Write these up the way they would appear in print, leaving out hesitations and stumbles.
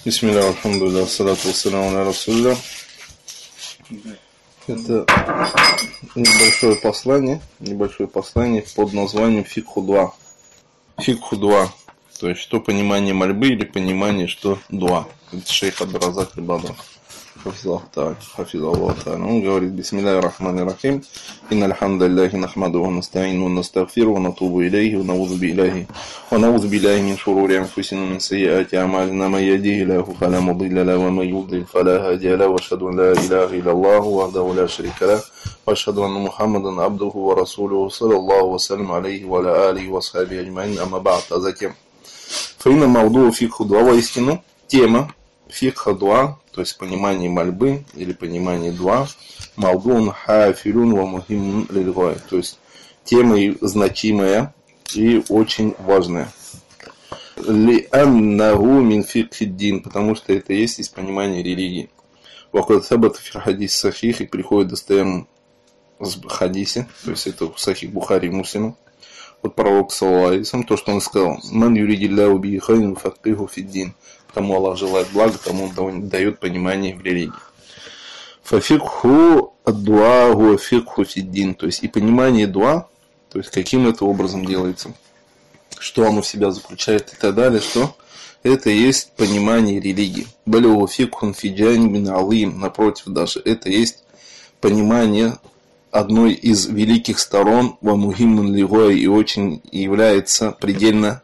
Бисмилля, алхамдулилля, салату вассаляму аля расулилля. Это небольшое послание под названием фикху дуа. Фикху дуа, то есть что понимание мольбы или понимание, что дуа. Это шейх Абд-Разак аль-Бадр. Он говорит: Бисмиллахи рахмани рахим. Инна алхамдулиллахи нахмаду ва настаину ва настагфиру ва натубу илейхи ва наузу биllahi мин шурури анфусина мин сайyiати а'малина ман яхдихиллаху фала мудилля лаху ва ман юдлил фала хадия лаху ва ашхаду ан ла илаха илляллаху вахдаху ла шарика лаху ва ашхаду анна Мухаммадан абдуху ва расулуху саллаллаху ва саллям алейхи ва аля алихи ва асхабихи аджмаин, амма ба'д. А затем фаинна мавду фикху дуа, воистину тема фикха дуа, то есть понимание мольбы или понимание дуа, мавдун хафилун ва мухиммун лилгая, то есть тема значимая и очень важная. Ли'аннаху мин фикхиддин, потому что это есть из понимания религии. Вакад сабата фи хадис сахих, и приходит достоверно в хадисе, то есть это в сахих Бухари и Муслима, от пророка саллаллаху алейхи ва саллям, то, что он сказал: ман юридиллаху бихи хайран юфаққиху фиддин. Кому Аллах желает блага, тому он дает понимание в религии. Фафикху ад-дуа хуа фикху фиддин, то есть и понимание дуа, то есть каким это образом делается, что оно в себя заключает и так далее, что это есть понимание религии. Балю фикхун фиджани бин алим, напротив, даже это есть понимание одной из великих сторон ва мухиммун лигой, и очень является предельно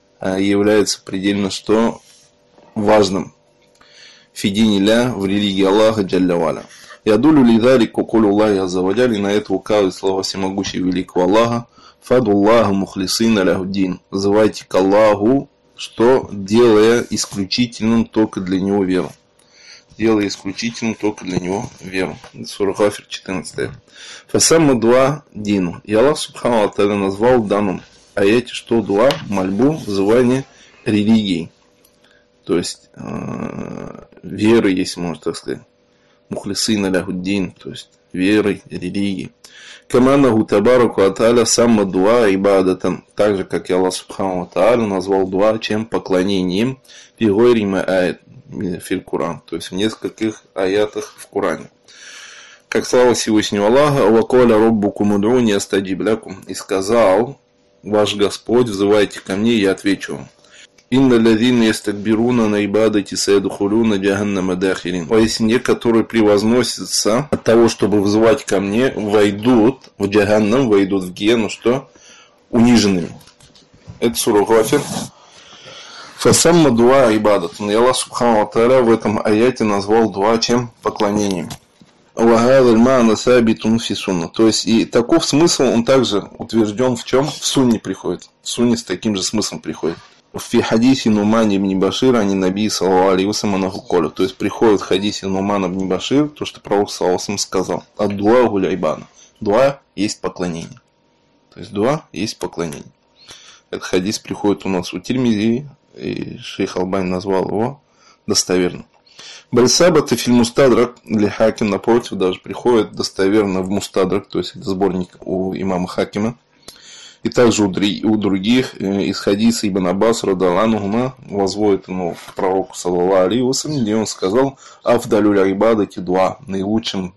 что важным фидини ля, в религии Аллаха джалля валя. Ядулю лидалик кукулю Аллахи аззаваджаль, и на это указывает слова всемогущего великого Аллаха: фадуллаху мухлисина ляхуддин, называйте к Аллаху, что делая исключительным только для него веру. Делая исключительным только для него веру. Сура Гафир 14. Фасамма дуа дину. И Аллах субхану ва тааля назвал в данном аяте, что дуа, мольбу, вызывание религии. То есть веры есть, можно так сказать. Мухлисина ляхуддин, то есть верой, религией. Каманаху табараку аталя самма дуа ибадатан. Так же, как и Аллах субхану ва тааля назвал дуа чем поклонением фи гойри ма аят фил Куран, то есть в нескольких аятах в Коране. Как слава Всевышнего Аллаха: вакаля роббукум уд'уни астаджиб лакум, и сказал ваш Господь: взывайте ко мне, я отвечу вам. Инна лазина ястакбируна на ибадати сайдхулуна джаханнама дахирин. Воистине, которые превозносятся от того, чтобы взывать ко мне, войдут в джаханнам, войдут в гену, что? Униженными. Это сура Гафир. Фасамма дуа ибадат. И Аллах субхану ва тааля в этом аяте назвал дуа чем? Поклонением. Вахадаль ма'на сабитун фи сунна. То есть и таков смысл, он также утвержден в чем? В сунне приходит. В сунне с таким же смыслом приходит. В хадисе Нуман ибн Башира ани наби саллаллаху алейхи ва саллям коля. То есть приходит в хадисе Нуман ибн Башир, то, что пророк саллаллаху алейхи ва саллям сказал: ад-дуа гуля ибана. Дуа есть поклонение. То есть дуа есть поклонение. Этот хадис приходит у нас у Тирмизи, и шейх Албани назвал его достоверным. Бальсабата фильм Мустадрак для Хаким, напротив, даже приходит достоверно в Мустадрак, то есть это сборник у имама Хакима. И также у других из хадиса Ибн Аббас радаллаху анхума возводит ему к пророку саллаллаху алейхи ва саллям, где он сказал: афдалюль ибадати дуа, наилучшим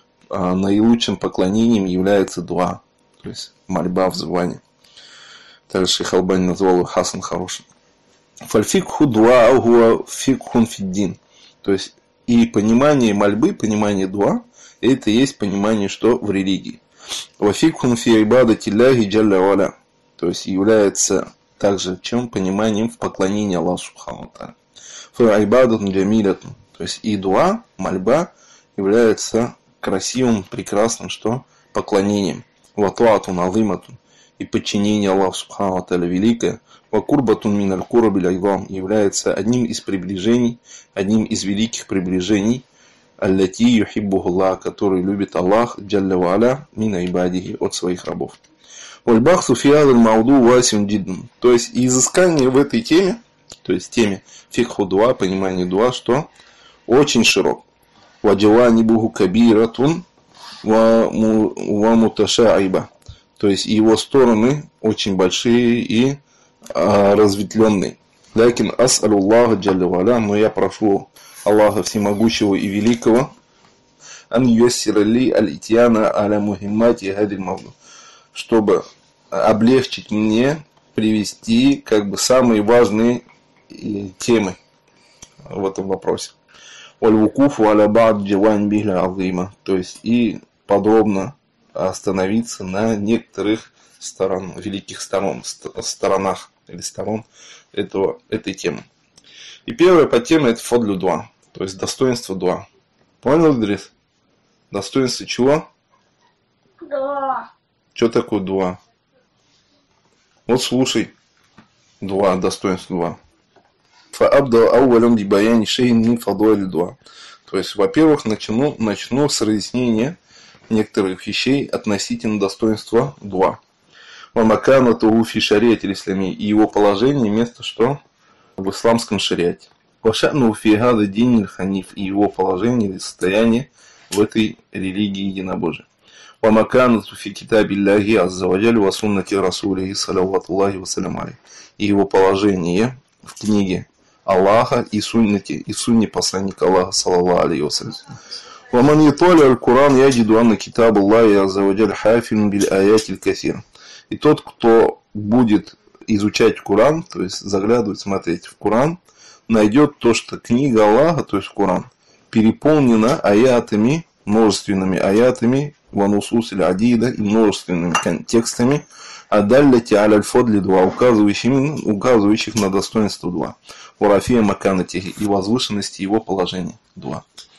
поклонением является дуа, то есть мольба, взывание. Также шейх Албани назвал его хасан хорошим. Фальфикху дуа хуа фикхун фиддин. То есть и понимание мольбы, понимание дуа, это есть понимание, что в религии. Вафикхун фи ибадати ляхи джалля валя, то есть является также чем? Пониманием в поклонении Аллаху субхану ва тааля. Фа ибадатун джамилятун, то есть и дуа, мольба является красивым, прекрасным, что? Поклонением. Ватуатун азиматун, и подчинение Аллаху субхану ва тааля великое. Вакурбатун миналь курабиль айвам, является одним из приближений, одним из великих приближений, аллати юхиббуху Аллах, который любит Аллах джалля ва аля мина ибадихи, от своих рабов. Вальбахсу фи адаль мауду васим джиддун, то есть изыскание в этой теме, то есть теме фикху дуа, понимание дуа, что очень широк. Ваджавани буху кабиратун ва муташаиба, то есть его стороны очень большие и разветвленные. Лякин ас'алю Аллаха джалля ва'аля, но я прошу Аллаха Всемогущего и Великого, ан юяссира ли аль-итьяна аля мухиммати гадиль мавду, чтобы облегчить мне привести как бы самые важные темы в этом вопросе. Валь-вукуфу аля ба'д джавань бихля азима, то есть и подробно остановиться на некоторых великих сторонах или сторон этой темы. И первая подтема это фадлю дуа, то есть достоинство дуа. Понял, Идрис? Достоинство чего? Дуа. Что такое дуа? Вот слушай. Дуа, достоинство дуа. Фаабда ауалям дибаяни шейн мин фадуали дуа. То есть, во-первых, начну с разъяснения некоторых вещей относительно достоинства дуа. Вамакана туфи шариате ислами, и его положение, место что? В исламском шариате. Вашану фи гада дин ханиф, и его положение или состояние в этой религии единобожия. Вамакана туфи китабилляхи аззаваджаль ва суннати расулихи салаватуллахи вассалям алейхи, и его положение в книге Аллаха и сунне посланника Аллаха саллаллаху алейхи вассалям. Ваман яталя аль-Куран яджиду анна китаб Аллахи аззаваджаль хафин биль аяти касир. И тот, кто будет изучать Коран, то есть заглядывать, смотреть в Коран, найдет то, что книга Аллаха, то есть Коран, переполнена аятами, множественными аятами, ванусус или адида, и множественными текстами, адалляти аль-фадли дуа, указывающих на достоинство дуа, урафия маканатихи, и возвышенности его положения дуа.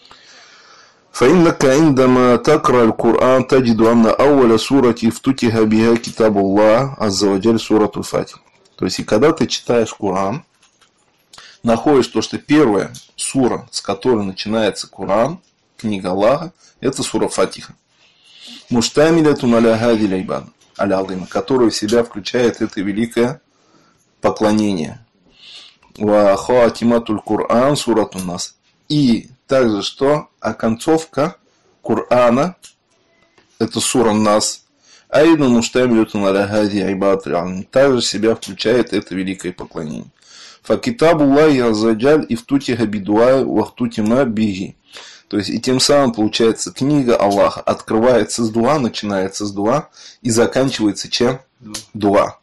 فإنك عندما تقرأ القرآن تجد أن أول سورة افتتح بها كتاب الله عز وجل سورة الفاتحة. То есть, и когда ты читаешь Коран, находишь то, что первая сура, с которой начинается Коран, книга Аллаха, это сура Фатиха. Муштамилятун аля хади лайбад, аля-азима, которая в себя включает это великое поклонение. Ва хаатиматуль Коран суратун нас. И также что? А концовка Корана, это сура Нас, айдан муштамилютун аля хади айбад, также в себя включает это великое поклонение. Факитабу Аллахи аззаваджаль ифтутиха бидуа вахтутима биги. То есть, и тем самым получается книга Аллаха открывается с дуа, начинается с дуа и заканчивается чем? Дуа.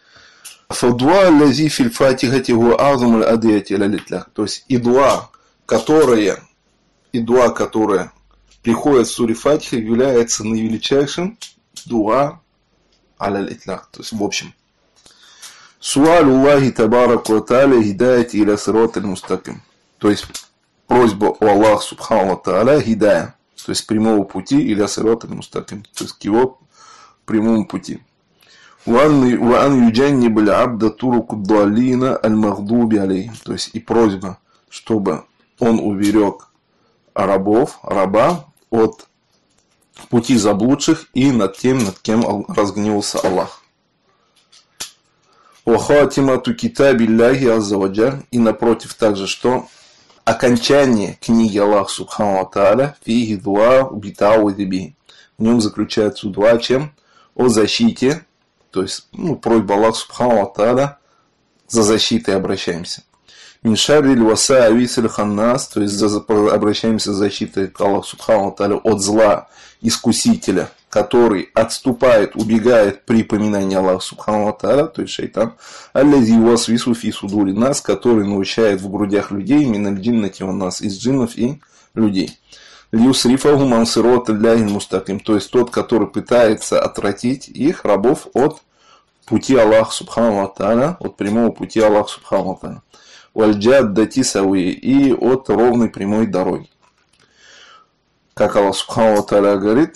Фадуа лази филь фатихати гуа азум аль адияти аля литлях. То есть, и дуа, которая приходит в суре Фатиха, является наивеличайшим дуа аля литлях. То есть, в общем. Суаль Аллахи табарак ва тааля хидаяти иля сират аль-мустаким. То есть, просьба у Аллаха субхану ва тааля хидая, то есть прямого пути иля сират аль-мустаким, то есть к его прямому пути. Ван юджанниб аль-абда туруку далина аль-магдуби алейхим. То есть, и просьба, чтобы он уберег раба от пути заблудших и над кем разгневался Аллах. Вахатимату китабилляхи аззаваджаль, и напротив также, что окончание книги Аллаха субхану ва тааля фиги дуа убитау диби. В нем заключается дуа чем? О защите, то есть просьба Аллаха субхану ва тааля за защитой обращаемся. Миншарриль васа ависиль ханнас, то есть обращаемся за защитой к Аллаху субхану ва тааля от зла искусителя, который отступает, убегает при поминании Аллаха субхану ва тааля, то есть шайтан, аллази васвису фи судури нас, который научает в грудях людей, миналь джиннати у нас, из джиннов и людей. Льюсрифаху мансирот алляхи мустаким, то есть тот, который пытается отвратить их, рабов, от пути Аллаха субхану ва тааля, от прямого пути Аллаха субхану ва тааля. Вальджаддати сауи, и от ровной прямой дороги. Как Аллах субхану ва тааля говорит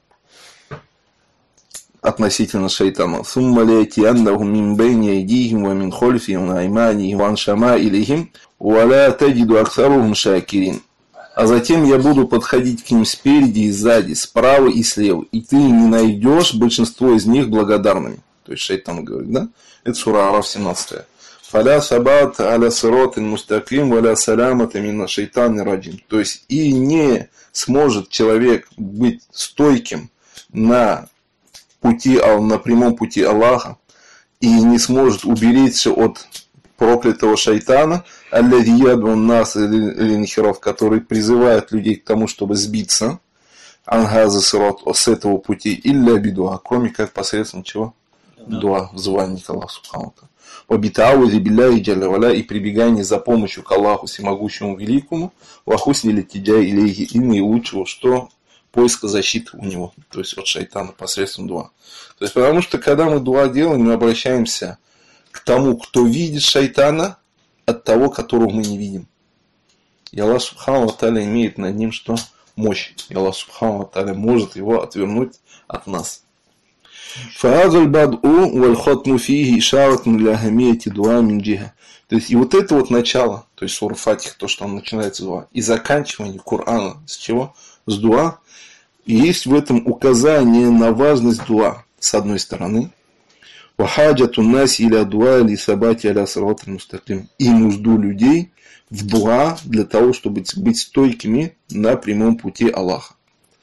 относительно шайтана: «Сумма лиятияннахум мин байни айдихим ва мин хольфихим ва айманихим ва ан шамаилихим ва ла таджиду аксарухум шакирин». А затем я буду подходить к ним спереди и сзади, справа и слева, и ты не найдешь большинство из них благодарными. То есть шайтан говорит, да? Это сура Араф 17. Фаля сабат аля сиротин мустаким валя салямата мина шайтани раджим. То есть, и не сможет человек быть стойким на прямом пути Аллаха, и не сможет уберечься от проклятого шайтана, аллади яд'у нас линхиров, который призывает людей к тому, чтобы сбиться, ангаза сирот, с этого пути, илля бидуа, кроме как посредством чего? Дуа, взывание к Аллаху субхану ва тааля. Вабитаузи билляхи джалля валя, и прибегание за помощью к Аллаху всемогущему великому, вахусни литиджа илейхи, и наилучшего, что поиска защиты у него, то есть от шайтана посредством дуа. То есть, потому что, когда мы дуа делаем, мы обращаемся к тому, кто видит шайтана, от того, которого мы не видим. И Аллах субхану ва тааля имеет над ним что? Мощь. И Аллах субхану ва тааля может его отвернуть от нас. فهذا البدء والختم فيه إشارة لأهمية دعاء من جهة. То есть, и вот это вот начало, то есть сура Фатиха, то, что он начинается с дуа, и заканчивание Корана с чего? С дуа. И есть в этом указание на важность дуа, с одной стороны. Вахаджату наси иля дуа ли сабати аля сират аль-мустаким. И нужду людей в дуа для того, чтобы быть стойкими на прямом пути Аллаха.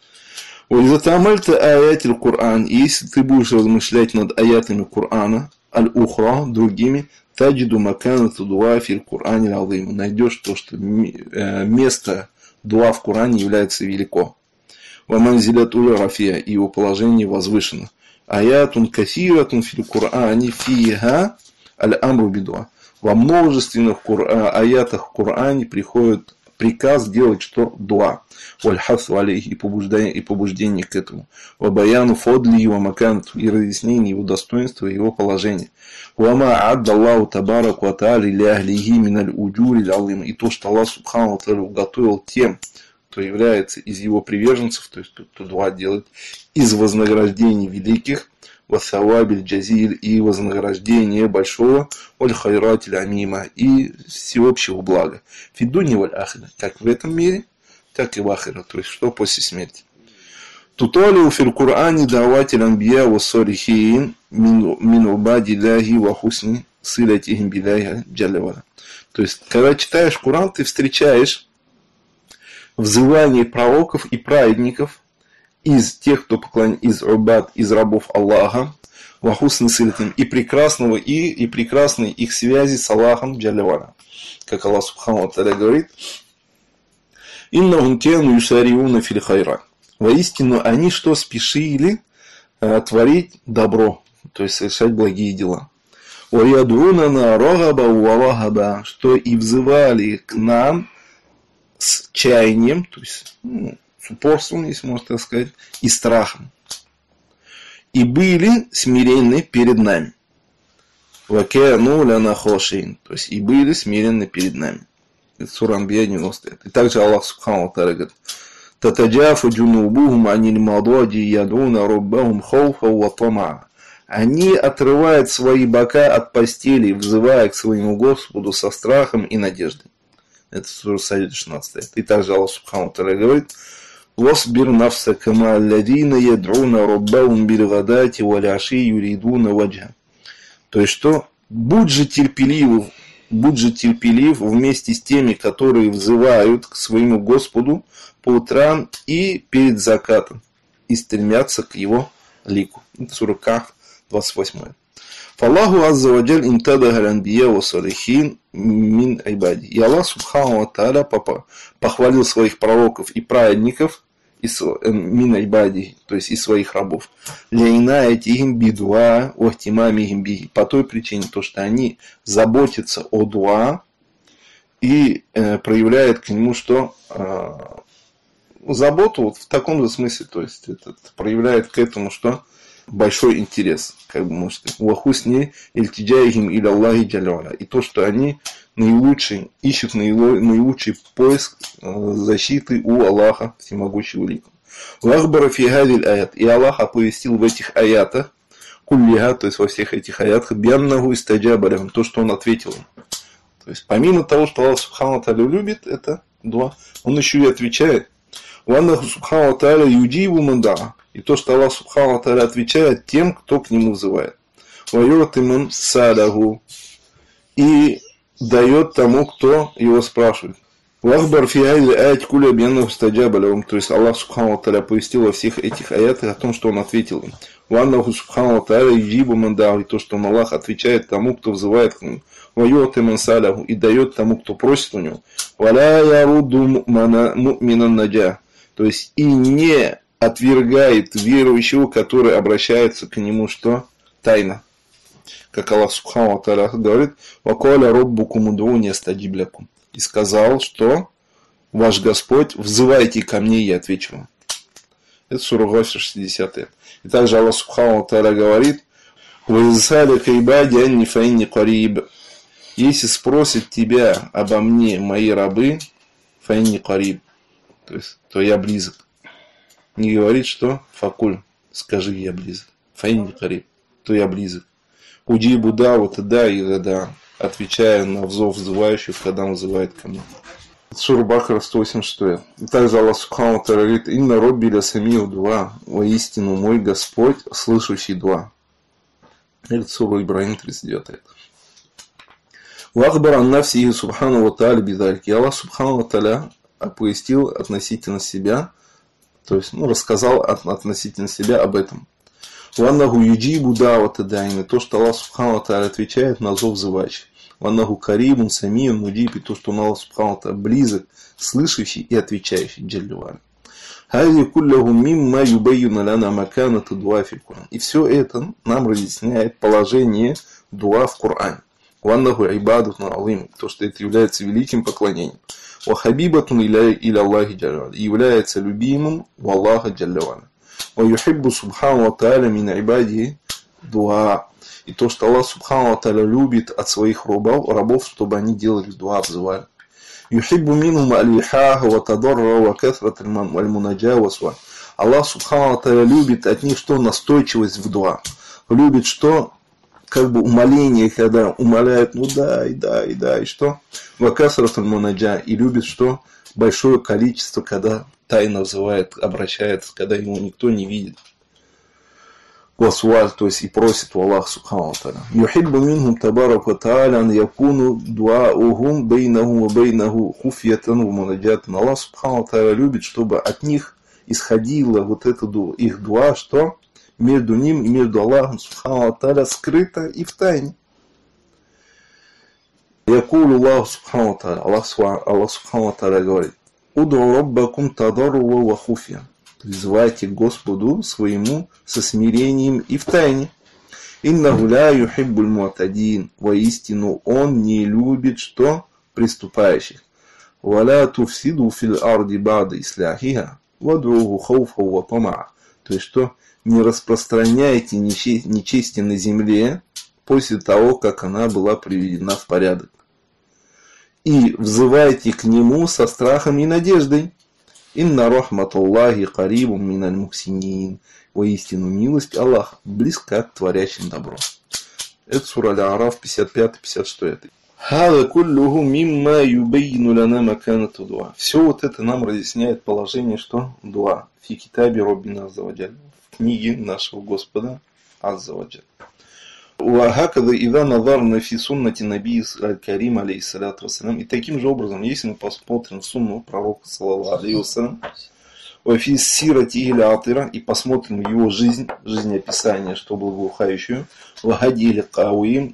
Вализатамальта аятиль Коран. И если ты будешь размышлять над аятами Корана, аль-ухра, другими, таджиду маканату дуа фил Коране аль-азим. Найдешь то, что место дуа в Коране является велико. Ваманзилятуль рафия, и его положение возвышено. Аятун кафиратун фил Коране фиха аль-амру бидуа. Во множественных аятах в Коране приходит приказ делать что? Дуа. Вальхасу алейхи, и побуждение к этому. Вабаяну фодли его маканту, и разъяснение его достоинства и его положения. Вама аддаллаху табараку ва тааля ля ахлихи миналь уджури алим. И то, что Аллах субхану ва тааля уготовил тем, кто является из его приверженцев, то есть кто дуа делает, из вознаграждений великих, вассавабиль джазиль, и вознаграждение большого, валь хайратиль амима, и всеобщего блага. Фидуни валь ахира, как в этом мире, так и в ахира, то есть что после смерти. Туталиу фил Коране даватиль анбия ва салихин мин убади ляхи ва хусни силатихим биляхи джалля валя. То есть, когда читаешь Коран, ты встречаешь взывание пророков и праведников из тех, кто поклоняется, из убад, из рабов Аллаха, ва хусни силатихим, и прекрасной их связи с Аллахом джалля валя. Как Аллах субхану ва тааля говорит: «Иннахум кану юсариуна фил хайрат». Воистину, они что спешили творить добро, то есть совершать благие дела. «Ваядунана рагаба ва рахаба», что и взывали к нам с чаянием, то есть с упорством, если можно так сказать, и страхом. И были смиренны перед нами. «Вакяну ляна хошин», то есть и были смиренны перед нами. Это сура Анбия 90. И также Аллах субхану ва тааля говорит: «Татаджафу джунубухум аниль мададжи ядуна руббахум хауфа ва тамаа». Они отрывают свои бока от постели, взывая к своему Господу со страхом и надеждой. Это сура Саджда 16. И также Аллах субхану ва тааля говорит: «Восбир нафсака ма алладина яд'уна руббахум бил гадати валь аши юридуна ваджха». То есть что? Будь же терпелив вместе с теми, которые взывают к своему Господу по утрам и перед закатом, и стремятся к его лику. Это сура Кахф 28. Фаллаху азза ва джаль имтадага аль-анбия ва салихин мин айбади. И Аллах субхану ва тааля похвалил своих пророков и праведников из мин айбади, то есть из своих рабов. Ляйнаятихим бидуа вахтимамихим биги. По той причине, то, что они заботятся о дуа и проявляют к нему что? Заботу вот в таком же смысле, то есть проявляет к этому что? Большой интерес, как бы можно сказать. Вахусни ильтиджаихим иля Аллахи джалля валя. И то, что они ищут наилучший поиск защиты у Аллаха всемогущего великого. Вахбара фи хадиль аят. И Аллах оповестил в этих аятах, куллиха, то есть во всех этих аятах, бианнаху истаджаба лахум, то, что он ответил им. То есть помимо того, что Аллах субхану ва тааля любит, это дуа, он еще и отвечает. Ваннаху субхану ва тааля юджибу ман daa. И то, что Аллах субхану ва тааля отвечает тем, кто к нему взывает. Вайоти ман садаху. И дает тому, кто его спрашивает. Вахбар фиайли аят куля бьяннаху стаджаба лахум. То есть Аллах Субхану ва Тааля повестил во всех этих аятах о том, что Он ответил им. Ваннаху Субхану ва Тааля юджибу ман даа. И то, что Он, Аллах, отвечает тому, кто взывает к Нему. Вайоты ман саляху. И дает тому, кто просит у Него. Валя ярудду му'минан наджа. То есть и не отвергает верующего, который обращается к Нему, что? Тайно. Как Аллах Субхану ва Тааля говорит: «Вакаля роббукум уд'уни астаджиб лакум». И сказал, что ваш Господь, взывайте ко мне, и я отвечу вам. Это сура Гафир 60. И также Аллах Субхану ва Тааля говорит: «Вазисалика ибади анни фаинни кариб». Если спросят тебя обо мне мои рабы, фаинни кариб, то есть, то я близок. Не говорит, что факуль, скажи, я близок. Фаинни кариб, то я близок. Уджибу да, вот и да, и да. Отвечая на взов взывающих, когда он взывает ко мне. Сура Бакара 186. И также Аллах Субхану ва Тааля говорит: «Инна робби ля самиу дуа». Воистину мой Господь, слышащий дуа. Это сура Ибрахим 39. Вахбар ан нафсихи Субхану ва Тааля бидальки. Аллах Субхану ва Тааля оповестил относительно себя, то есть рассказал относительно себя об этом. Ваннаху юджибу да'вата да'ина. То, что Аллах Субхану ва Тааля отвечает на зов взывающих. Ваннаху карибун самиун муджиб. И то, что он, Аллах Субхану ва Тааля, близок, слышащий и отвечающий. Джалли. Хази куллаху мимма юбайюна лана маканата дуа фи Кур'ан. И все это нам разъясняет положение дуа в Коране. Ваннаху ибадатун алим. То, что это является великим поклонением. Вахабибатун иля Аллахи джалли. И является любимым у Аллаха джалли. وَيُحِبُّ سُبْحَانَهُ وَتَعَالَى مِنْ عِبَادِهِ дуа. И то, что Аллах Субхану ва Тааля любит от своих рабов, чтобы они делали дуа, взывали. يُحِبُّ مِنْهُمْ الْإِلْحَاحَ وَتَضَرَّعَ وَكَثْرَةَ الْمُنَاجَاةِ وَالسُّؤَالِ. Аллах Субхану ва Тааля любит от них что? Настойчивость в дуа. Любит что? Как бы умоление, когда умоляют, и что? وَكَثْرَةَ الْمُنَاجَاةِ. И любит что? Большое количество, когда тайно взывает, обращается, когда его никто не видит. Васуаль, то есть и просит у Аллаха Субхану ва Тааля. Юхиббу минхум табарак ва тааля ан якуну дуаухум бейнаху ва бейнаху хуфьятан ва мунаджатан. Аллах Субхану ва Тааля любит, чтобы от них исходило вот это их дуа, что между ним и между Аллахом Субхану ва Тааля скрыто и в тайне. Якулу Аллаху Субхану ва Тааля. Аллах Субхану ва Тааля говорит: «Уду раббакум тадарру ва хуфья». Взывайте к Господу своему со смирением и в тайне. «Иннаху ля юхиббуль му'тадин». Воистину Он не любит что? Преступающих. «Ва ля туфсиду фил арди ба'да исляхиха, вад'уху хауфа ва тама'a». То есть что? Не распространяйте нечестие на земле после того, как она была приведена в порядок. И взывайте к Нему со страхом и надеждой. «Инна рахматуллахи карибум миналь мухсинин». Воистину милость Аллаха близка к творящим добро. Это сура Аль-А'раф 55-56. «Хада куллуху мимма юбейну лана маканату дуа». Все вот это нам разъясняет положение, что дуа. Фи китаби Роббина азза ва джалля. В книге нашего Господа азза ва джалля. وهكذا إذا نظرنا في سنة النبي الكريم عليه الصلاة والسلام. И таким же образом, если мы посмотрим сунну пророка саллаллаху алейхи вассалям, وفي سيرته العطرة, и посмотрим его жизнеописание, что благоухающую, وهديه القويم,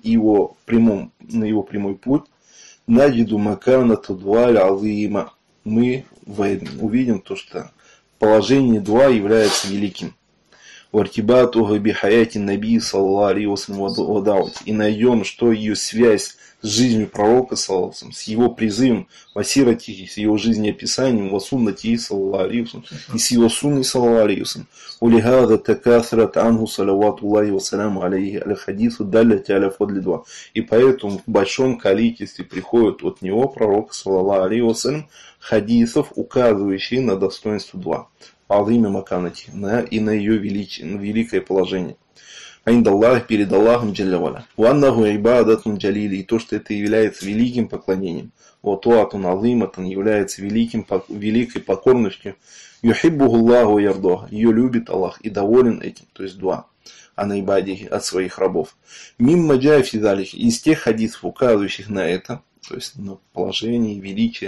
на его прямой путь, نجد مكانة الدعاء العظيمة. Мы увидим то, что положение дуа является великим. وارتباطه بحياة النبي صلى الله عليه وسلم ودعوته. И найдем, что ее связь с жизнью пророка, саллаллаху алейхи, с его призывом, васирати, с его жизнеописанием, васуннати, саллаллаху алейхи, и с его сунной, саллаллаху алейхи. ولهذا تكاثرت عنه صلوات الله وسلامه عليه الحديث الدالة على فضل дуа. И поэтому в большом количестве приходят от него, пророка, саллаллаху алейхи вассалям, хадисов, указывающие на достоинство дуа. Азиме маканати, и на ее великое положение. Айндаллах, перед Аллахом джалля валя. Ваннаху ибадатун джалили, и то, что это является великим поклонением. Ватуатун азиматун является великой покорностью. Юхиббуху Аллаху ярдоха, ее любит Аллах и доволен этим, то есть дуа. А на ибадихи от своих рабов. Мимма джай фи залихи, из тех хадисов, указывающих на это, то есть на положение, величие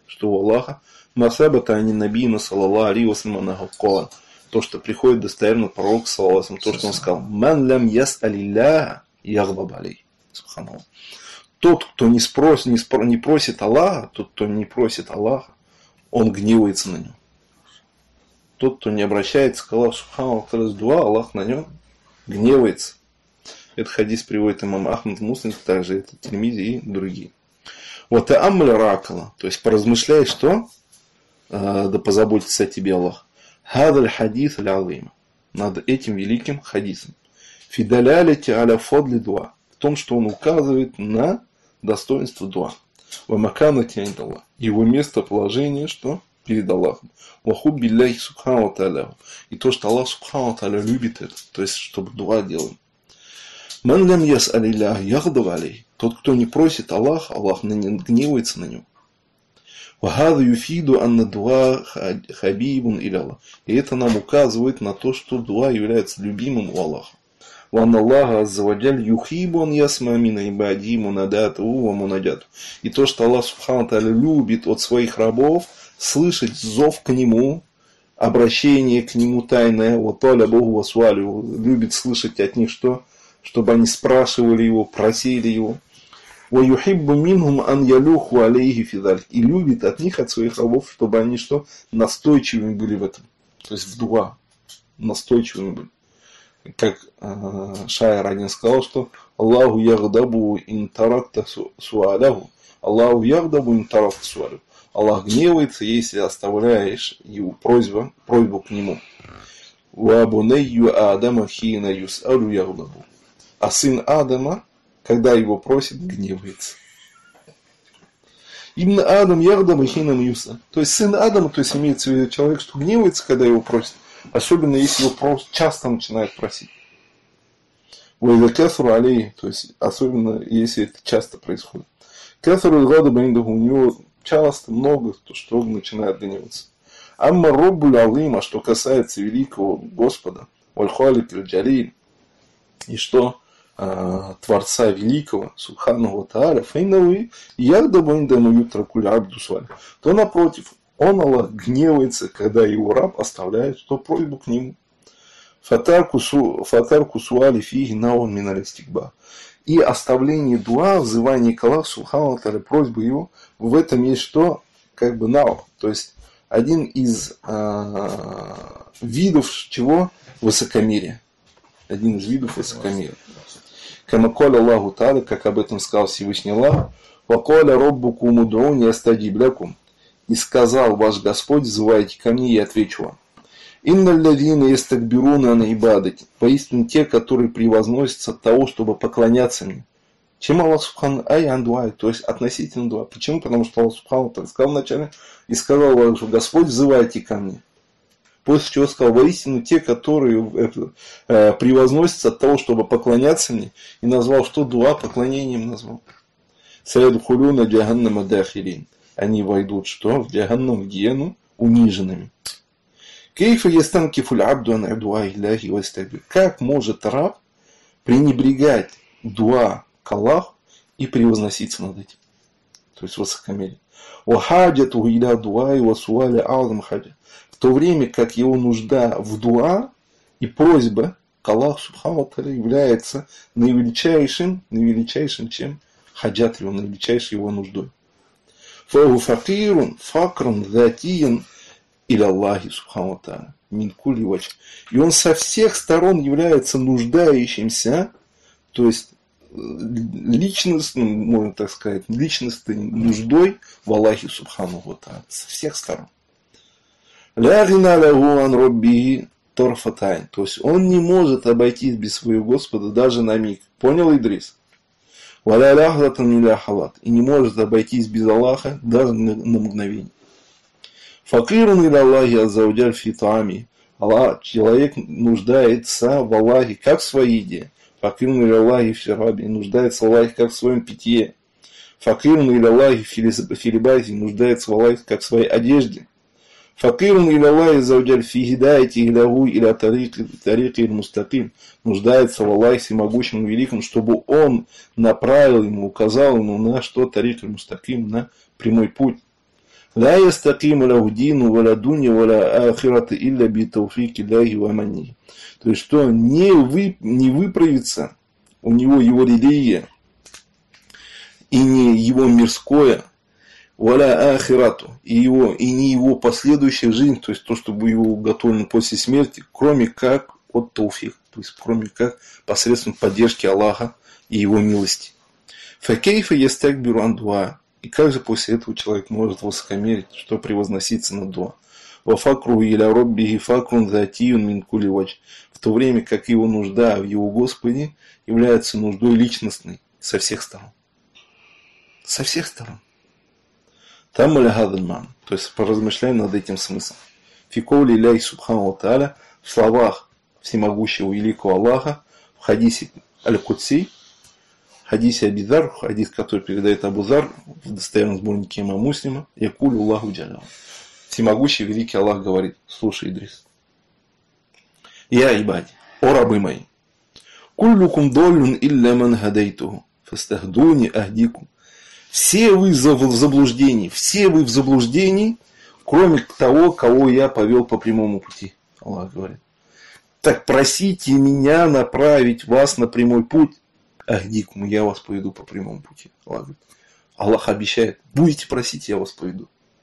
что у Аллаха масабата ани набийна саллаллаху алейхи ва саллям кола. То, что приходит достоверно пророк, саллаллаху алейхи ва саллям, то, что он сказал: «Ман лям яс'алилляха ягдаб алейхи». Субханаллах. Тот, кто не просит Аллаха, тот, кто не просит Аллаха, он гневается на него. Тот, кто не обращается к Аллаху, субханаллах, дуа, Аллах на нем гневается. Этот хадис приводит имам Ахмад Муслим, также это Тирмизи и другие. Вот аммаль ракала, то есть поразмышляй, что да позаботится о тебе Аллах. Хадаль хадис аль-азим, над этим великим хадисом. Фидаляляти аля фадли дуа, в том, что он указывает на достоинство дуа. Вамаканати айдаллах, его местоположение, что перед Аллахом. Вахуб билляхи субхану та'аля, и то, что Аллах субхану та'аля любит это, то есть чтобы дуа делали. Ман лям яс'алиллях ягдаб алейхи, тот, кто не просит Аллаха, Аллах гневается на него. Вахада юфиду анна дуа хабибун иляллах, и это нам указывает на то, что дуа является любимым у Аллаха. Ван Аллаха аззаваджаль юхибу ан ясма мина ибади мунадату ва мунаджату, и то, что Аллах субхану та'аля любит от своих рабов слышать зов к нему, обращение к нему тайное, вот толя Богу васуалю, любит слышать от них что? Чтобы они спрашивали его, просили его. وَيُحِبُّ مِنْهُمْ أَنْ يَلُوخُ عَلَيْهِ فِي ذَلِكَ, и любит от них, от своих рабов, чтобы они что? Настойчивыми были в этом. То есть в дуа. Настойчивыми были. Как шаир один сказал, что Аллаху ягдабу ин таракта суаляху. Аллаху ягдабу ин таракта суаляху. Аллах гневается, если оставляешь его просьбу к нему. وَابُنَيُّ آدَمَ хина юс'алу ягдабу. А сын Адама, когда его просит, гневается. Именно Адам ягдабу хинам юса. То есть сын Адама, то есть имеется в виду человек, что гневается, когда его просит. Особенно если его просто часто начинает просить. Вайзакасру алей, то есть особенно если это часто происходит. Касру гадаба индаху, у него часто много, то что он начинает гневаться. Амма роббуль алим, а что касается великого Господа, валь-халик аль-джалиль, и что Творца Великого, Субханаху Тааля, фейнауи, ягдабу индаму ютракуль абду суаль, то напротив, он, Аллах, гневается, когда его раб оставляет что просьбу к нему. Фатарку суали фиги наун миналь истикба. И оставление дуа, взывание к Аллаху, Субханаху Тааля, просьбы его, в этом есть что? Как бы нау. То есть один из видов чего? Высокомерия. Один из видов высокомерия. Камаколя Аллаху Тааля, как об этом сказал Всевышний Аллах, ваколя роббукум уд'уни астаджиб лякум. И сказал ваш Господь: взывайте ко мне, и отвечу вам. Инналь ладзина ястакбируна ан ибадати. Поистине те, которые превозносятся от того, чтобы поклоняться мне. Чем Аллах Субхану аян дуа, то есть относительно дуа. Почему? Потому что Аллах Субхану сказал вначале и сказал ваш Господь: взывайте ко мне. После чего сказал: воистину те, которые превозносятся от того, чтобы поклоняться мне, и назвал что? Дуа поклонением назвал. Саядхулюна джаханнама дахирин. Они войдут что? В джаханнам, в гиену, униженными. Кейфа ястанкифуль абду ан дуа илляхи вастагбир. Как может раб пренебрегать дуа к Аллаху и превозноситься над этим? То есть высокомерие. Вахаджату иля дуа и васуаля азам хаджа. В то время как его нужда в дуа и просьба к Аллаху Субхану Тааля является наивеличайшим чем хаджат его, наивеличайшей его нуждой. Фаху факирун факран затиян иля Аллахи Субхану Тааля мин кулли ваджх. И он со всех сторон является нуждающимся, то есть личностным, можно так сказать, личностной нуждой в Аллахе Субхану Тааля. Со всех сторон. Ля гина лаху ан робби торфатайн. То есть он не может обойтись без своего Господа даже на миг. Понял, Идрис? Валя ляхлатан иля халат. И не может обойтись без Аллаха даже на мгновение. Факирун иля Аллахи аззаваджаль фи таами. Человек нуждается в Аллахе как в своей еде. Факирун иля Аллахи фи раби. Нуждается в Аллахе как в своем питье. Факирун иля Аллахи фи либаси. Нуждается в Аллахе как в своей одежде. Факирун иля Аллахи аззаваджаль фи хидаяти илягу иля тарики мустаким. Нуждается в Аллахе всемогущем и великом, чтобы он направил ему, указал ему на что тарик мустаким, на прямой путь. لا يستقيم له دين ولا دنيا ولا آخرة إلا بتوفيق الله ومنه. То есть, что не выправится у него его религия и не его мирское, валя ахирату, и не его последующая жизнь, то есть то, что будет его уготовлено после смерти, кроме как от тауфик, то есть кроме как посредством поддержки Аллаха и его милости. Факейфа ястакбиру ан дуа. И как же после этого человек может высокомерить, что превозноситься на дуа? Вафакру иля роббихи факрун затиюн мин кули вадж. В то время как его нужда в его Господе является нуждой личностной со всех сторон. Со всех сторон. Там аль-хадальман. То есть поразмышляем над этим смыслом. Фиколи ляй субхану тааля, в словах всемогущего великого Аллаха, в хадисе аль-Кудси, хадисе Абидар, хадис, который передает Абу Зар в достоверном сборнике имама Муслима, якулю Аллаху джалла. Всемогущий великий Аллах говорит: слушай, Идрис, я ибади, о рабы мои, куллюкум доллюн илля ман хадайтуху, фастахдуни ахдикум. Все вы в заблуждении, кроме того, кого я повел по прямому пути. Аллах говорит. Так просите меня направить вас на прямой путь. Ахдикум, я вас поведу по прямому пути. Аллах говорит. Аллах обещает, будете просить, я вас поведу.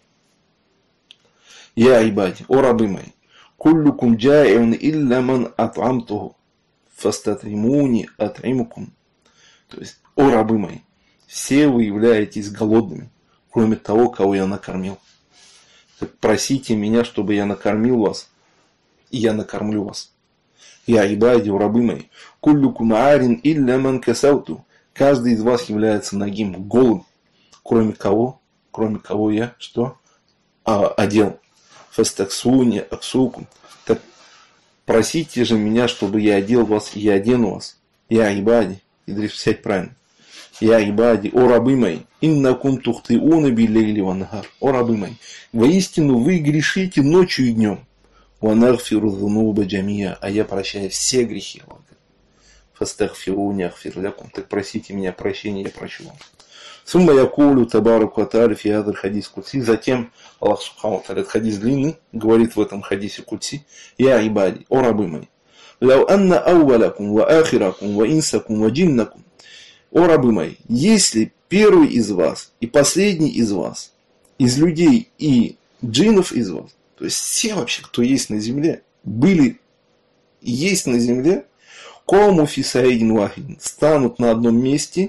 Я ибади, о рабы мои, куллюкум джаиун илля ман ат'амтуху, фастатримуни ат'имукум. То есть, о рабы мои, все вы являетесь голодными, кроме того, кого я накормил. Так просите меня, чтобы я накормил вас, и я накормлю вас. Я ибади, рабы мои, куллюкум арин илля ман касауту. Каждый из вас является нагим, голым, кроме кого я что? Одел. Фастаксуни аксукум. Так просите же меня, чтобы я одел вас, и я одену вас. Я ибади, Идрис, сядь правильно. Я ибади, о рабы мои, иннакум тухтиуна билейли ванагар. О рабы мои, воистину вы грешите ночью и днем. Ванагфиру зунуба джамия, а я прощаю все грехи. Фастагфируни ахфир лякум. Так просите меня прощения, я прощу вам. Сумма якулю табараку ата'аля фи хазаль хадис кудси. Затем Аллах субхану тааля, хадис длинный, говорит в этом хадисе кудси: я ибади, о рабы мои, лау анна ауалакум ва ахиракум ва инсакум ва джиннакум. О рабы мои, если первый из вас и последний из вас, из людей и джиннов из вас, то есть все вообще, кто есть на земле, были и есть на земле, кому фисаидин вахидин, станут на одном месте,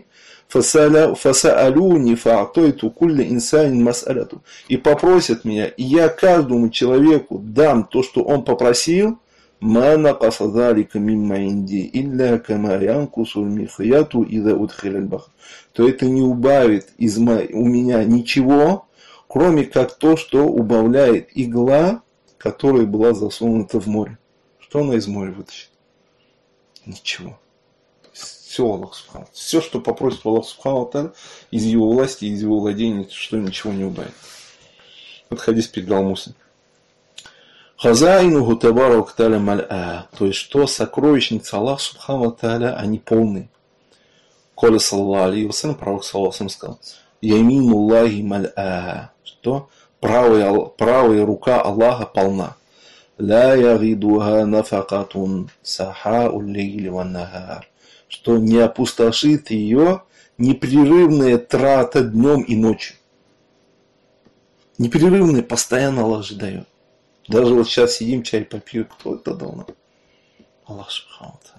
фасаалюни фа'атайту кулля инсанин мас'аляту, и попросят меня, и я каждому человеку дам то, что он попросил, ма накаса залика мимма инди илля кама янкусу михаяту ида удхиля аль-бахр. То это не убавит у меня ничего, кроме как то, что убавляет игла, которая была засунута в море. Что она из моря вытащит? Ничего. Все Аллах Субхану. Все, что попросит Аллах Субхану, из его власти, из его владения, что ничего не убавит. Вот хадис передал Муслим. Хазаинуху табарак та'аля маль'а. То есть, что сокровищница Аллах Субхану Тааля, они полны. Коля саллаллаху алейхи ва саллям, пророк саллаллаху алейхи ва саллям сказал: Яминуллахи маль'а. Что? Правая рука Аллаха полна. Ла ягидуха нафакатун сахау лейли ван нагар. Что не опустошит ее непрерывная трата днем и ночью. Непрерывная, постоянно Аллах же дает. Даже вот сейчас сидим, чай попьем, кто это дал нам? Аллах Субхану Тааля.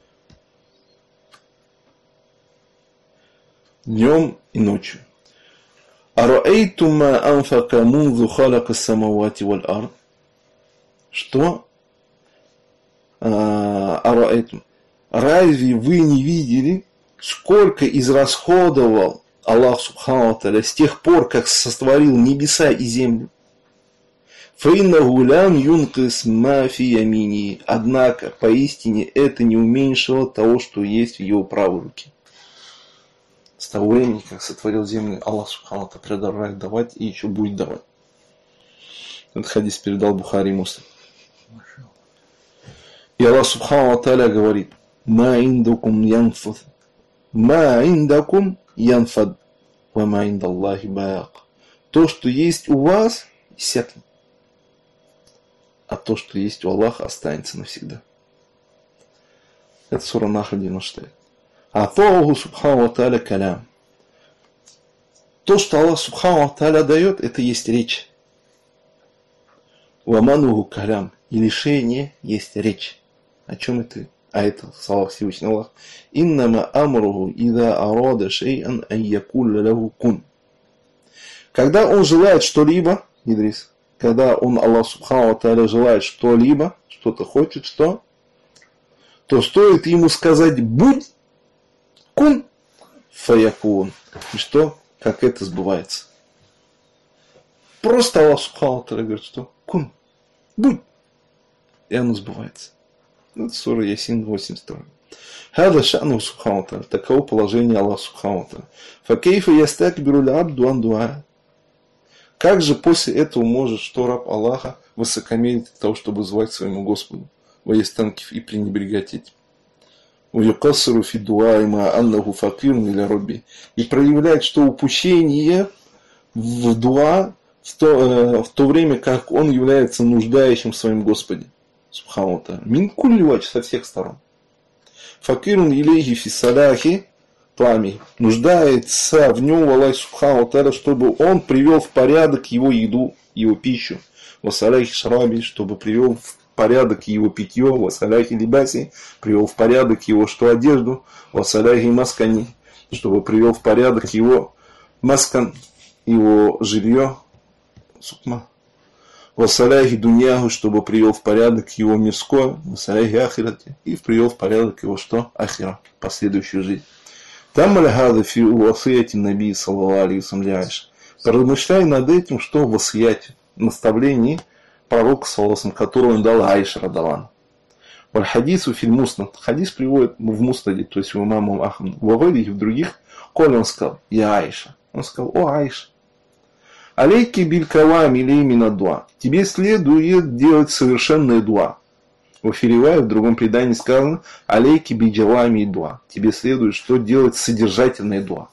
Днем и ночью. Араэйтум ма анфака мунзу халака самавати валь ард. Что? Араэйтум. Разве вы не видели, сколько израсходовал Аллах Субхану Тааля с тех пор, как сотворил небеса и землю? Фаиннаху лям юнкис ма фи ямини. Однако, поистине, это не уменьшило того, что есть в его правой руке. С того времени, как сотворил землю, Аллах Субхану Тааля продолжает давать и еще будет давать. Этот хадис передал Бухари и Муслим. И Аллах Субхану Тааля говорит: ма индакум янфад, ма индакум янфад, ва ма индаллахи баак. то, что есть у вас, иссякнет. А то, что есть у Аллаха, останется навсегда. Это сура Нахль 96. Атауху субхану ва тааля калям. То, что Аллах субхану ва тааля дает, это есть речь. Вамануху калям. И лишение есть речь. О чем это? А это слова Всевышнего Аллаха. Иннама амруху ида арада шей'ан ан якулля лаху кун. Когда он желает что-либо, Идрис, когда он, Аллах субхану ва тааля, желает что-либо, что-то хочет, что, то стоит ему сказать будь, кун, фаякун. И что? Как это сбывается. Просто Аллах субхану ва тааля говорит, что кун, будь. И оно сбывается. Это сура Ясин 82. Хада ша'ну субхану ва тааля. Таково положение Аллаха субхану ва тааля. Факейфа ястакбиру л'абду ан дуа. Как же после этого может что раб Аллаха высокомерить для того, чтобы звать своему Господу? Ваястанкив и пренебрегать этим. Ваюкассару фи дуа има аннаху факирун иля робби. И проявляет, что упущение в дуа в то время, как он является нуждающим в своем Господе. Субхану ва тааля. Мин кулли вач, со всех сторон. Факирун илейхи фи салахи плами. Нуждается в нем Аллах субхану ва тааля, чтобы он привел в порядок его еду, его пищу. Васаляхи шараби, чтобы привел в порядок его питье. Васаляхи либаси, привел в порядок его что одежду. Васаляхи маскани, чтобы привел в порядок его маскан, его жилье. Сукма. Васаляхи дуньяху, чтобы привел в порядок его мирское. Васаляхи ахирати, и привел в порядок его что? Ахира, последующую жизнь. Там аль-хада фи уасияти наби саллаллаху алейхи ва саллям. Поразмышляй над этим, что в васияте, наставлении пророка саллаллаху, которого он дал Аиша радаллаху. Валь хадису филь муснад. Хадис приводит в муснаде, то есть у имама Ахмада. В Авайде и в других. Коли он сказал, я Аиша. Он сказал, о Аиша. Алейки биль калами леймина дуа. Тебе следует делать совершенное дуа. В Фиривае, в другом предании сказано, алейки биджавами и дуа. Тебе следует что делать содержательное дуа.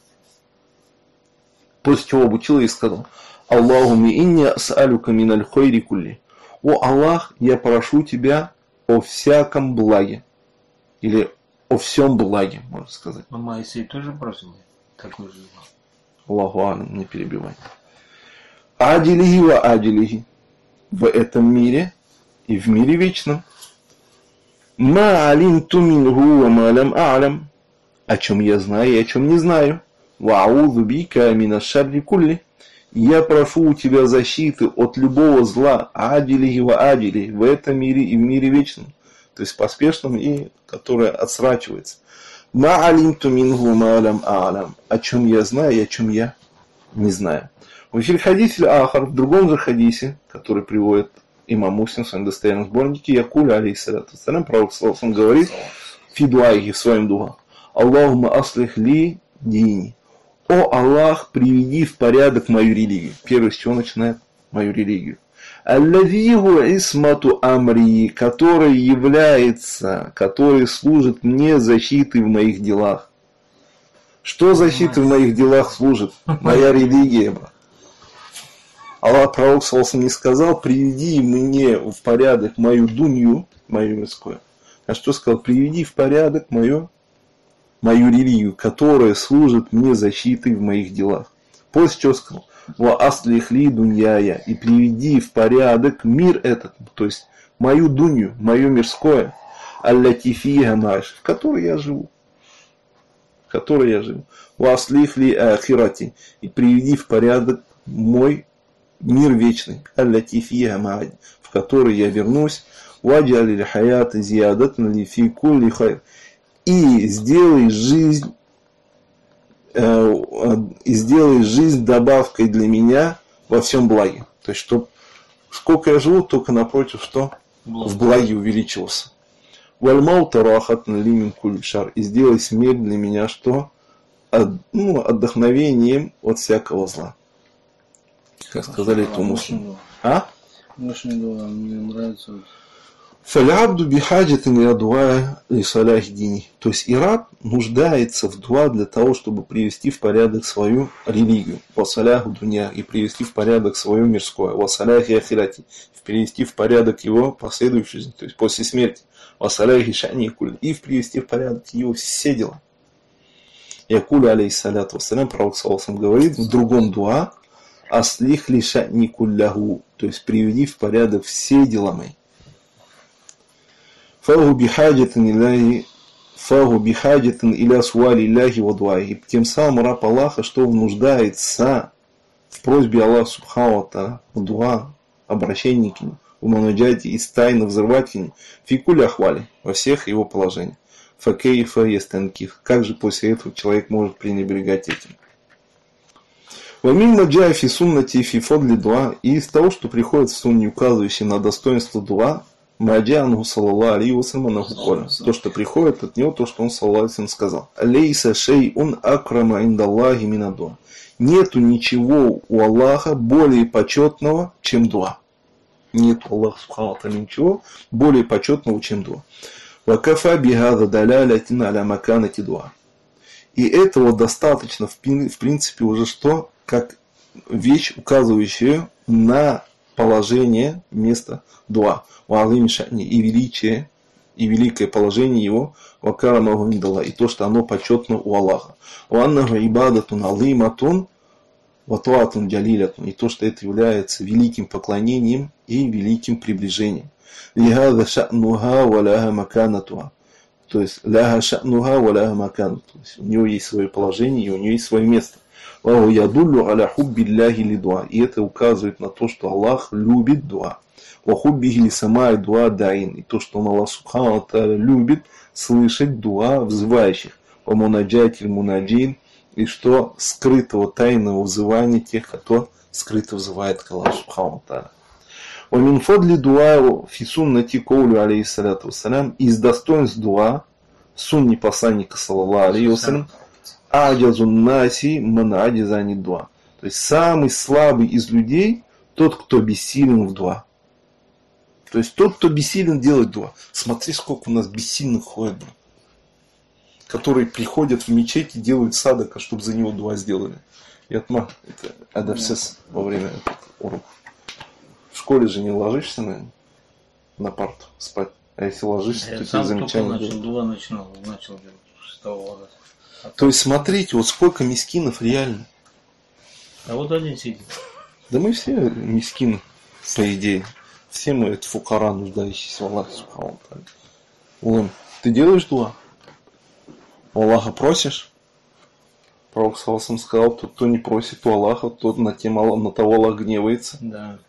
После чего обучил и сказал, Аллахуми инни ас'алюка миналь хойри кулли. О Аллах, я прошу тебя о всяком благе. Или о всем благе, можно сказать. Но Моисей тоже просил такой же. Аллаху алям, не перебивай. Адилихи ва адилихи. В этом мире и в мире вечном. Ма алимту минху ва ма лям а'лям. О чем я знаю и о чем не знаю. Ва аузу бика мина шарри кулли. Я прошу у тебя защиты от любого зла. Адилихи ва адилихи. В этом мире и в мире вечном. То есть поспешном и которое отсрачивается. Ма алимту минху ва ма лям а'лям. О чем я знаю и о чем я не знаю. В хадисе Ахар, в другом же хадисе, который приводит имам Муслим в своем достоверном сборнике, Якуля алейхиссалату вассалям, пророк саллаллаху говорит, фи дуаихи, в своем дуа, Аллахума аслих ли дини. О Аллах, приведи в порядок мою религию. Первое, с чего начинает мою религию. Аллавиху исмату амри, который служит мне защитой в моих делах. Что защитой в моих делах служит? Моя религия, брат. Аллах пророк саллаллаху не сказал, приведи мне в порядок мою дунью, мою мирскую. А что сказал? Приведи в порядок мою религию, которая служит мне защитой в моих делах. После чего сказал, ва аслих ли дуньяя, и приведи в порядок мир этот, то есть мою дунью, мое мирское, аллати фиха мааш, в которой я живу. Ва аслих ли ахирати, и приведи в порядок мой мир вечный, аллати фиха ма'ад, в который я вернусь, ваджали хаята зиядатна ли фи кулли хайр, и сделай жизнь добавкой для меня во всем благе. То есть, чтобы сколько я живу, только напротив, что в благе увеличивался. Вальмаута рахатна ли мин кулли шар, и сделай смерть для меня что? Отдохновением от всякого зла. Как сказали это муслимы. Мне нравится. Фалябду бихаджатин иля дуа ли салях дини. То есть и раб нуждается в дуа для того, чтобы привести в порядок свою религию. Васаляху дуня, и привести в порядок свое мирское. Васаляхи ахирати, привести в порядок его последующую жизнь, то есть после смерти. Васаляхи шани куль, и привести в порядок его все дела. Якуля алейхиссаляту вассалям, пророк саллаллаху говорит в другом дуа: аслих ли шани кулляху, то есть приведи в порядок все дела мои. Фаху бихаджатин иля суали илляхи ва дуаи. Тем самым раб Аллаха, что он нуждается в просьбе Аллаха субхану ва тааля, в дуа, обращении к нему, в мунаджате, из тайны взрывать к нему, фикуля ахвали, во всех его положениях. Факейфа ястанкив. Как же после этого человек может пренебрегать этим? Вамин маджай фи суннати фи фадли дуа. И из того, что приходит в сунне, указывающий на достоинство дуа, маджану саллаллаху алейхи вассалям, то, что приходит от него, то, что он саллаллаху алейхи вассалям сказал. Алейса шейун акрама индаллахи мина дуа. Нету ничего у Аллаха более почетного, чем дуа. Нет у Аллаха субхану ва тааля ничего более почетного, чем дуа. Вакафа бихада далялятин аля маканати дуа. И этого достаточно, в принципе, уже что? Как вещь, указывающая на положение места дуа. И величие, и великое положение его, вакарамаху индаллах, и то, что оно почетно у Аллаха. Ваннаху ибадатун алиматун, ватуатун джалилятун, и то, что это является великим поклонением и великим приближением. Лихада ша'нуха ва ляха маканатуха. То есть ляха ша'нуха ва ляха маканатуха. То есть у него есть свое положение и у него есть свое место. Ваху ядуллю аля хуббилляхи ли дуа. И это указывает на то, что Аллах любит дуа. Вахуббихи ли самай дуа даин. И то, что он, Аллах субхану ва тааля, любит слышать дуа взывающих. Ва мунаджатиль мунаджин. И что скрытого тайного взывания тех, кто скрыто взывает к Аллаху субхану ва тааля. ومن فضل دعاء في سنة قول عليه الصلاة والسلام, из достоинств дуа сунни посланника саллаллаху алейхи вассалям, аджазун наси ман аджаза ани дуа. То есть самый слабый из людей тот, кто бессилен в дуа. То есть тот, кто бессилен делать дуа. Смотри, сколько у нас бессильных ходит, которые приходят в мечеть и делают садака, чтобы за него дуа сделали. И это адавсес во время урока. В школе же не ложишься на парту спать. А если ложишься, то тебе замечание делать. Дуа начал делать 6-го года. То есть смотрите, вот сколько мискинов реально. А вот один сидит. Да мы все мискины, по идее. Все мы это фукара, нуждающиеся в Аллахе субхану ва тааля. Улым, ты делаешь дуа? У Аллаха просишь? Пророк саллаллаху алейхи вассалям сказал, тот, кто не просит у Аллаха, тот на того Аллах гневается. Да.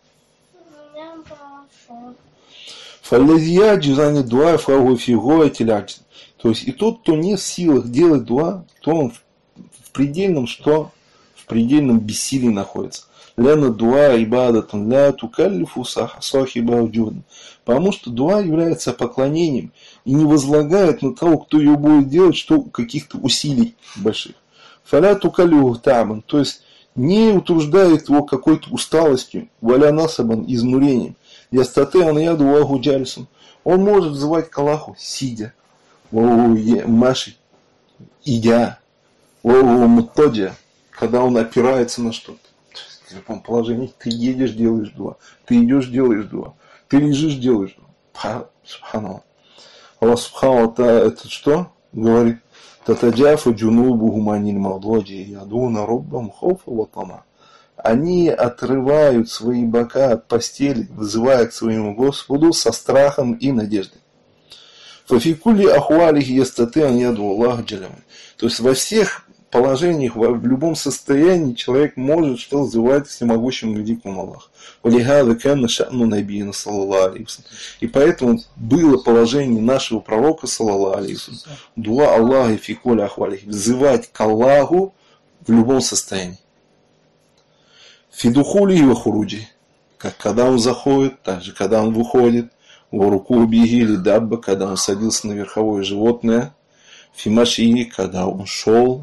Фаллазия джизани дуа фагу фигуа телядж. То есть и тот, кто не в силах делать дуа, то он в предельном бессилии находится. Ляна дуа ибадатун ля тукаллифу сахиба джудан. Потому что дуа является поклонением и не возлагает на того, кто ее будет делать, что каких-то усилий больших. Фаля тукаллифу таман, то есть не утруждает его какой-то усталостью, валя насабан, изнурением. Ястатеан яду ваху джальсун. Он может взывать к Аллаху, сидя, маши, идя, мутаджа, когда он опирается на что-то. В любом положении ты едешь, делаешь дуа, ты идешь, делаешь дуа, ты лежишь, делаешь дуа. Субханаллах. Аллах субхану ва тааля это что? Говорит, татаджафа джунубу гуманиль мавдоджи ядуна роббам хофа ва тама. Они отрывают свои бока от постели, вызывая к своему Господу со страхом и надеждой. Фафикули ахуалихи ястатеан яду Аллах джалям. То есть во всех положениях, в любом состоянии человек может что взывать всемогущему великому Аллаху. И поэтому было положение нашего пророка, саллаллаху алейхи вассалям, дуа Аллахи фикули ахуалихи, взывать к Аллаху в любом состоянии. Фидухули и вахуруджи, как когда он заходит, так же когда он выходит, варуку биги или дабба, когда он садился на верховое животное, фимаши, когда он шел,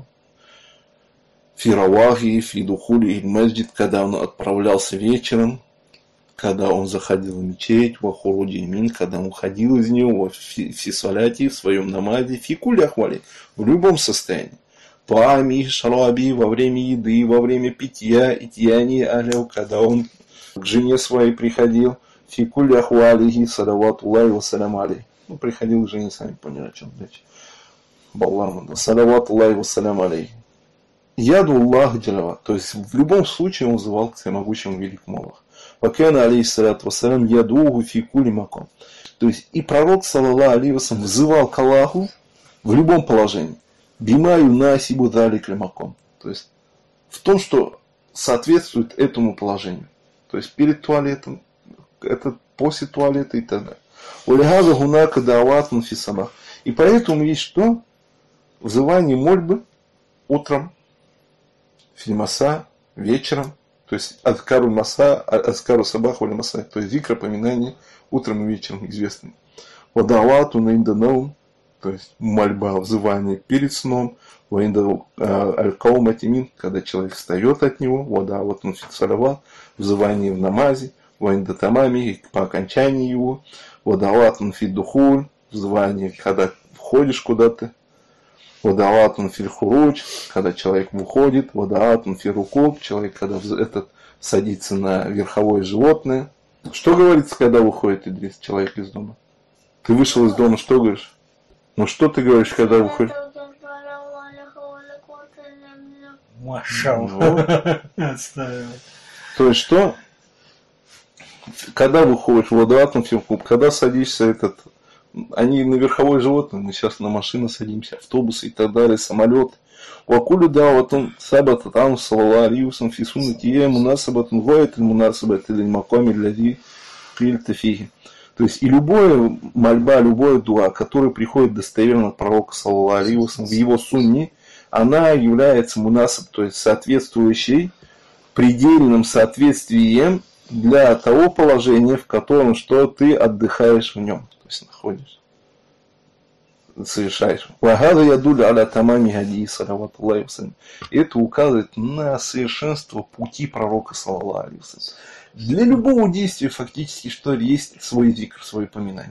фиравахи, фидухули и маджид, когда он отправлялся вечером, когда он заходил в мечеть, во хурудимин, когда он ходил из него, в саляти, в своем намазе, фикули ахвали, в любом состоянии. Пами, шараби, во время еды, во время питья, итьяни, аляу, когда он к жене своей приходил, фикули ахвалихи, салаватуллахи вассалям алейхи. Ну, приходил к жене, сами поняли, о чем речь. Баллармада, салаватуллахи вассалям алейхи. Яду Аллах джалава, то есть в любом случае он взывал к всемогущему великому Аллаху. Вакана алейхиссалату вассалям ядугу фи кули макам. То есть и пророк, саллаллаху алейхи вассалям, взывал к Аллаху в любом положении. Бима юнасибу далик лимакам. То есть в том, что соответствует этому положению. То есть перед туалетом, это после туалета и так далее. Улихаза гунака даватун фи сабах. И поэтому есть что? Взывание мольбы утром, фильмаса, вечером, то есть адкару маса, адкару сабах вали маса, то есть зикр, поминание утром и вечером известный. Вадавату наинданаум, то есть мольба, взывание перед сном, аль-кауматимин, когда человек встает от него, вадаватун фиксарават, взывание в намазе, ваиндатамами, по окончании его, вадаватун фиддухуль, взывание, когда входишь куда-то, Вадаатун фильхуруч, когда человек выходит, вадаатун фирукуб, человек, когда садится на верховое животное. Что говорится, когда выходит Идрис, человек из дома? Ты вышел из дома, что говоришь? Ну что ты говоришь, когда выходишь? Машалла. То есть что? Когда выходишь, вадаатун фирукуб, когда садишься они на верховое животное, мы сейчас на машины садимся, автобусы и так далее, самолеты. Вакулю даватун сабата там салалариусам фисунатие мунасабатун гоет мунасабат или макоми ляди фиги. То есть и любая мольба, любое дуа, которое приходит достоверно от пророка салалариусам в его сунне, она является мунасаб, то есть соответствующей предельным соответствием для того положения, в котором что ты отдыхаешь в нем. То есть находишь, совершаешь. Вагада ядуля аля тамами хади салаватуллахи вассалям. Это указывает на совершенство пути пророка саллаллаху алейхи вассалям. Для любого действия фактически что есть свой зикр, свое поминание.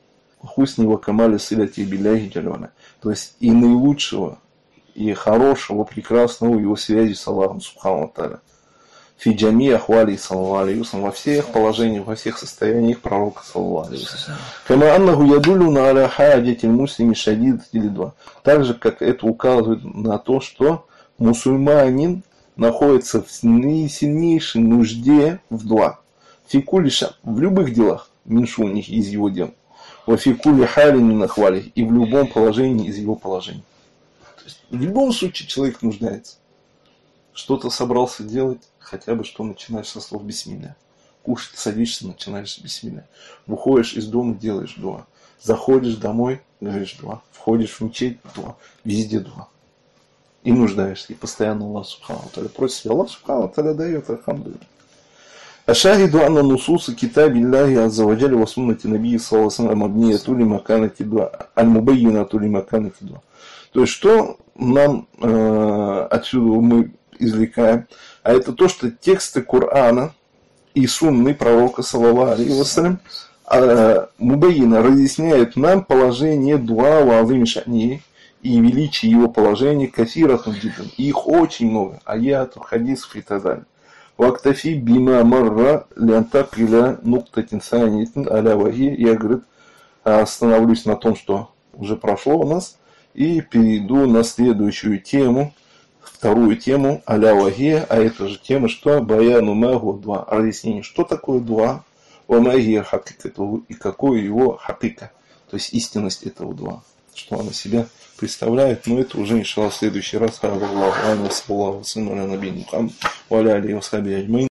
Хусни камали силяти билляхи джалюана. То есть и наилучшего, и хорошего, прекрасного его связи с Аллахом субхану ва тааля. Фиджами ахвали саллаллаху алейхи вассалям, во всех положениях, во всех состояниях пророка саллаллаху алейхи вассалям. Кама аннаху ядулюна аля хаджатиль муслими шадид или два. Так же, как это указывает на то, что мусульманин находится в наисильнейшей нужде в дуа. Фикулиша в любых делах, меньшу у них из его дел. Во фикули халин нахвали, и в любом положении из его положений. То есть в любом случае человек нуждается. Что-то собрался делать, хотя бы что начинаешь со слов бисмилля. Кушать, садишься, начинаешь с бисмилля. Выходишь из дома, делаешь дуа. Заходишь домой, говоришь дуа. Входишь в мечеть, дуа. Везде дуа. И нуждаешься. И постоянно Аллах субхану ва тааля просит. Аллах субхану ва тааля дает, альхамдулилля. Ашахиду анна нусуса китаби Аллахи азза ва джалля ва суннати набии саллаллаху алейхи ва саллям мабнията ли маканати дуа. Аль-мубаййинату ли маканати дуа. То есть, что нам отсюда мы извлекаем, а это то, что тексты Корана и сунны пророка саллаллаху алейхи вассалям мубайина разъясняют нам положение дуа ва азими шани и величие его положения кафиратун джиддан. Их очень много, аятов, хадисов и так далее. Вактафи бима марра лянтакиля нуктатин санитин аля вахи. Я, говорит, остановлюсь на том, что уже прошло у нас, и перейду на следующую тему, вторую тему, аля вахи, а это же тема, что баяну магу дуа, разъяснение, что такое дуа, ва магия хакикату, и какое его хакика, то есть истинность этого дуа, что она себя представляет, но это уже, иншаллах, в следующий раз.